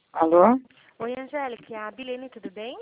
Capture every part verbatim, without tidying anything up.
Alô? Oi, Angélica, é a Bilene, tudo bem?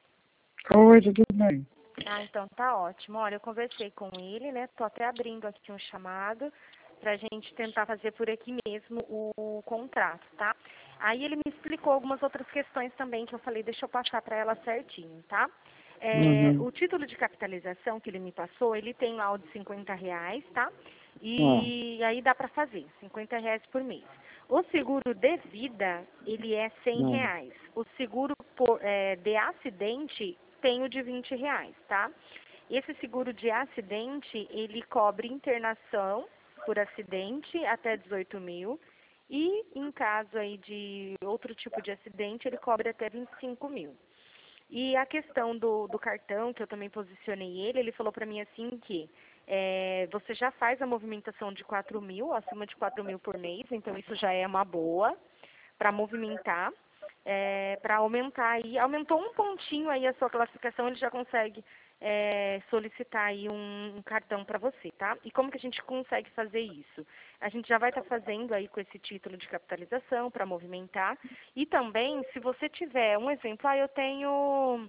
Oi, tudo bem? Ah, então tá ótimo. Olha, eu conversei com ele, né? Tô até abrindo aqui um chamado pra gente tentar fazer por aqui mesmo o, o contrato, tá? Aí ele me explicou algumas outras questões também que eu falei, deixa eu passar pra ela certinho, tá? É, Uhum. o título de capitalização que ele me passou, ele tem lá o de cinquenta reais, tá? Ah, E aí dá pra fazer, cinquenta reais por mês. O seguro de vida, ele é cem não. reais. O seguro por, é, de acidente tem o de vinte reais, tá? Esse seguro de acidente, ele cobre internação por acidente até dezoito mil. E em caso aí de outro tipo de acidente, ele cobre até vinte e cinco mil. E a questão do, do cartão, que eu também posicionei ele, ele falou para mim assim que é, você já faz a movimentação de quatro mil, acima de quatro mil por mês, então isso já é uma boa para movimentar, é, para aumentar aí, aumentou um pontinho aí a sua classificação, ele já consegue é, solicitar aí um, um cartão para você, tá? E como que a gente consegue fazer isso? A gente já vai estar tá fazendo aí com esse título de capitalização para movimentar, e também, se você tiver um exemplo, ah, eu tenho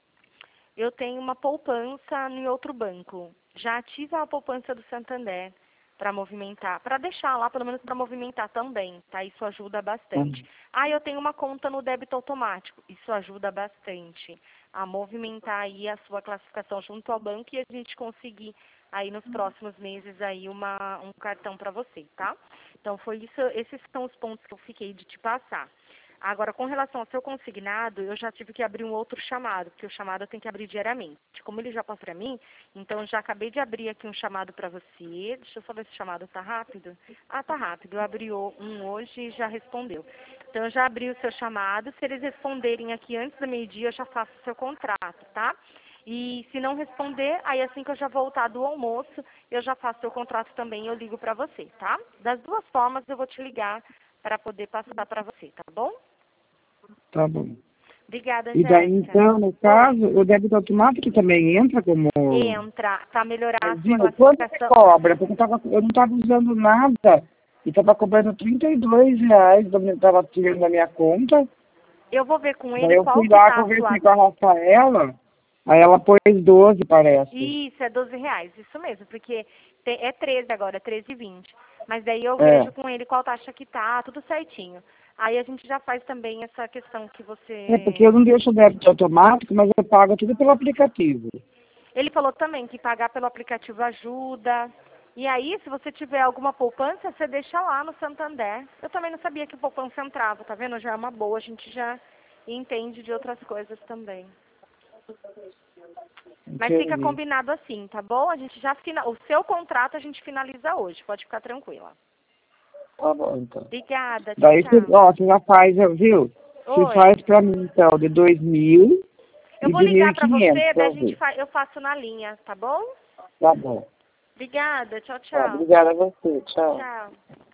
eu tenho uma poupança em outro banco. Já ativa a poupança do Santander para movimentar, para deixar lá, pelo menos para movimentar também, tá? Isso ajuda bastante. Uhum. Ah, eu tenho uma conta no débito automático. Isso ajuda bastante a movimentar aí a sua classificação junto ao banco e a gente conseguir aí nos próximos meses aí uma, um cartão para você, tá? Então foi isso, esses são os pontos que eu fiquei de te passar. Agora, com relação ao seu consignado, eu já tive que abrir um outro chamado, porque o chamado eu tenho que abrir diariamente. Como ele já passou para mim, então eu já acabei de abrir aqui um chamado para você. Deixa eu só ver se o chamado tá rápido. Ah, tá rápido. Eu abri um hoje e já respondeu. Então eu já abri o seu chamado. Se eles responderem aqui antes do meio-dia, eu já faço o seu contrato, tá? E se não responder, aí assim que eu já voltar do almoço, eu já faço o seu contrato também e eu ligo para você, tá? Das duas formas eu vou te ligar para poder passar para você, tá bom? Tá bom. Obrigada, E daí, Angélica. então, no Oi. caso, o débito automático também entra como... Entra para melhorar a sua Viu? Quanto que classificação. cobra? Porque eu, tava, eu não estava usando nada e estava cobrando trinta e dois reais, estava tirando da minha conta. Eu vou ver com Daí ele eu qual fui que lá, tá a sua... conversei com a Rafaela, aí ela pôs doze, parece. Isso, é doze reais, isso mesmo, porque te- é treze agora, treze e vinte. Mas daí eu É. vejo com ele qual taxa que tá, tudo certinho. Aí a gente já faz também essa questão que É porque eu você... não deixo o débito automático, mas eu pago tudo pelo aplicativo. Ele falou também que pagar pelo aplicativo ajuda. E aí, se você tiver alguma poupança, você deixa lá no Santander. Eu também não sabia que poupança entrava, tá vendo? Já é uma boa, a gente já entende de outras coisas também. Mas fica Entendi. combinado assim, tá bom? A gente já fina... O seu contrato a gente finaliza hoje, pode ficar tranquila. Tá bom, então. Obrigada, tchau, Daí, você, tchau. ó, você já faz, viu? Você Oi. faz pra mim, então, de dois mil Eu e vou de mil ligar e pra quinhentos você, pra daí a eu gente ver. fa... eu faço na linha, tá bom? Tá bom. Obrigada, tchau, Tá, tchau. obrigada a você. Tchau. Tchau.